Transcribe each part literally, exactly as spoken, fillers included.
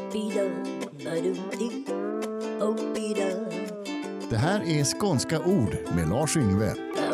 Det här är Skånska ord med Lars Yngve.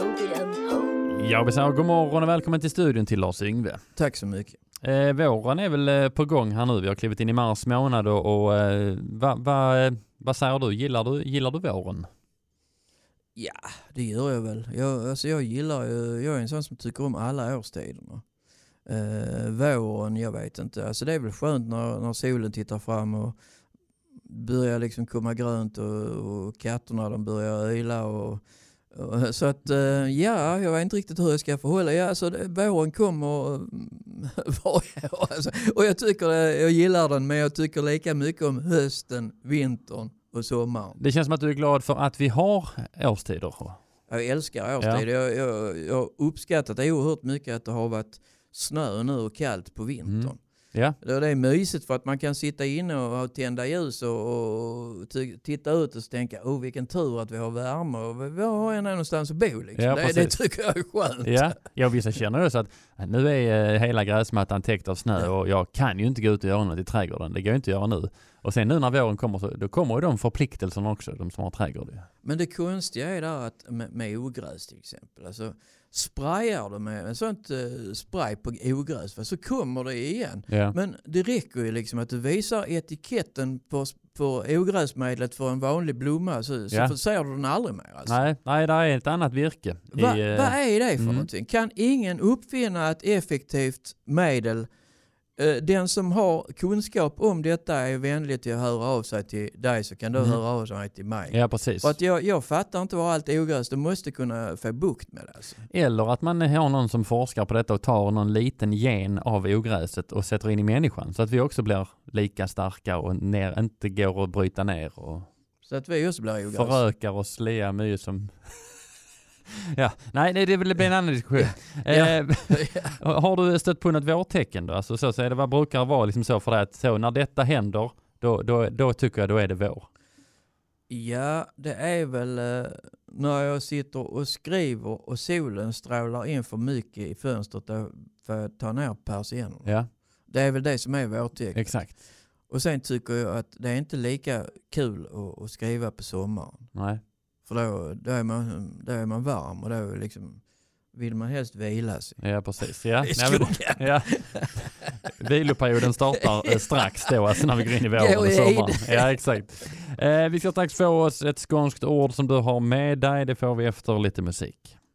Jag vill säga god morgon och välkommen till studion till Lars Yngve. Tack så mycket. Eh, våren är väl eh, på gång här nu. Vi har klivit in i mars månad och, och eh, vad va, va säger du? Gillar du? Gillar du våren? Ja, det gör jag väl. Jag, alltså jag gillar ju, jag är en sån som tycker om alla årstiderna. Eh, våren, jag vet inte. Alltså det är väl skönt när, när solen tittar fram och börjar liksom komma grönt och, och katterna de börjar yla och, och så att eh, ja, jag vet inte riktigt hur jag ska förhålla. Ja, alltså det, våren kommer varje år. Alltså, och jag tycker det, jag gillar den, men jag tycker lika mycket om hösten, vintern och sommaren. Det känns som att du är glad för att vi har årstider. Jag älskar årstider. Ja. Jag, jag, jag har uppskattat oerhört mycket att det har varit snö nu och kallt på vintern. Mm. Ja. Det är mysigt för att man kan sitta inne och ha tända ljus och, och t- titta ut och tänka, oh vilken tur att vi har värme och vi har en någonstans att bo. Liksom. Ja, det, det tycker jag är skönt. Ja, jag vissa känner ju så att nu är eh, hela gräsmattan täckt av snö Ja. och jag kan ju inte gå ut och göra något i trädgården. Det går ju inte att göra nu. Och sen nu när våren kommer så då kommer ju de förpliktelserna också, de som har trädgård. Men det konstiga är där att med, med ogräs till exempel, alltså sprayar du med en sånt uh, spray på ogräs så kommer det igen. Ja. Men det räcker ju liksom att du visar etiketten på, på ogräsmedlet för en vanlig blomma så, så Ja. ser du den aldrig mer. Alltså. Nej, nej, det är ett annat virke. Va, i, uh... Vad är det för mm. någonting? Kan ingen uppfinna ett effektivt medel? Den som har kunskap om detta är vänlig till att höra av sig till dig, så kan du mm. höra av sig till mig. Ja, precis. För att jag, jag fattar inte vad allt ogräs, du måste kunna få bukt med det. Alltså. Eller att man har någon som forskar på detta och tar någon liten gen av ogräset och sätter in i människan. Så att vi också blir lika starka och ner, inte går att bryta ner. Och så att vi också blir ogräs. Förökar och slia mycket som... Ja, nej det, det blir en annan diskussion. Ja. Eh, har du stött på något vårtecken då? Alltså så, så är det, vad brukar vara liksom så för dig att så, när detta händer då, då, då tycker jag då är det vår? Ja, det är väl eh, när jag sitter och skriver och solen strålar in för mycket i fönstret då, för att ta ner persiennerna. Ja. Det är väl det som är vårtecken. Exakt. Och sen tycker jag att det är inte lika kul att, att skriva på sommaren. Nej. För då, då, är man, då är man varm och då liksom vill man helst vila sig. Ja, precis. Ja. I Nej, men, ja. Viloperioden startar eh, strax då, alltså när vi går in i våren och sommaren. Ja, exakt. Eh, vi ska strax få oss ett skånskt ord som du har med dig. Det får vi efter lite musik.